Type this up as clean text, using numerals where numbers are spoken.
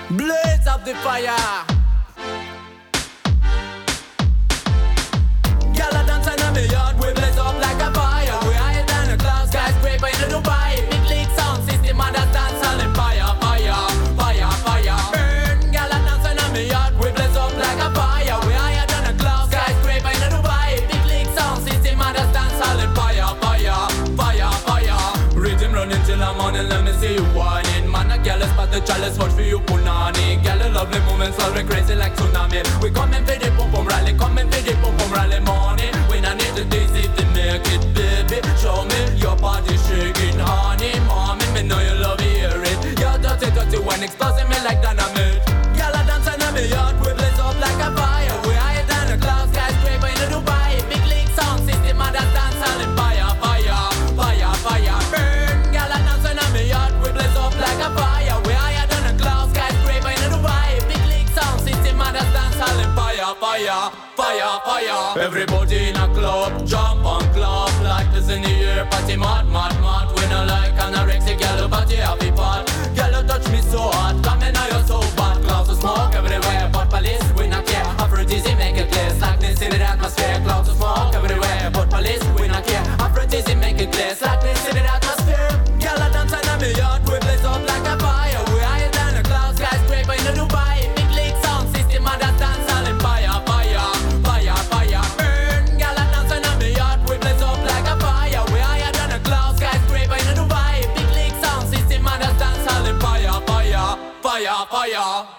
Blaze up the fire. Gyal a dance in my yard, we blaze up like a fire. We higher than a cloud, skyscraper in Dubai. Big league sound system and a dance all in fire, fire, fire, fire. Burn, gyal a dance in my yard, we blaze up like a fire. We higher than a cloud, skyscraper in Dubai. Big league sound system and a dance all in fire, fire, fire, fire. Rhythm running till the morning, let me see you whining. Man a gyal is but the chalice, watch for you punani. Gyal a lovely moments, all we crazy like tsunami. We coming for the pum pum rally, coming for the pum pum rally morning. We not need the daisy to make it, baby. Show me your body shaking, honey, mommy. Me know you love to hear it. You're dirty, dirty one, exploding me like dynamite. Gyal a dance in my yard, we blaze up like a fire. We higher than a cloud, skyscraper in Dubai. Big league sound system and a dance all in fire, fire, fire, fire. Burn, gyal a dance in my yard, we blaze up like a fire. We higher than a cloud, skyscraper in Dubai. Big league sound system and a dance all in fire, fire, fire, fire. Everybody in a club, jump on club. Like this in the air, party mad, mad, mad. We no like anorexic, gyal, but you happy part. Gyal, you touch me so hard, come in now you're so bad. Clouds of smoke everywhere, but police, we not care. Aphrodite make it clear, slackness in the atmosphere. Clouds of smoke everywhere, but police, we not care. Aphrodite make it clear, slackness in the atmosphere. Gyal, a dance in my yard, we blaze up like a fire. We higher than a cloud, skyscraper in Dubai. Big league sound system and a dance all in fire, fire, fire, fire. Burn, gyal, a dance in my yard, we blaze up like a fire. We higher than a cloud, skyscraper in Dubai. Big league sound system and a dance all in fire, fire, fire, fire.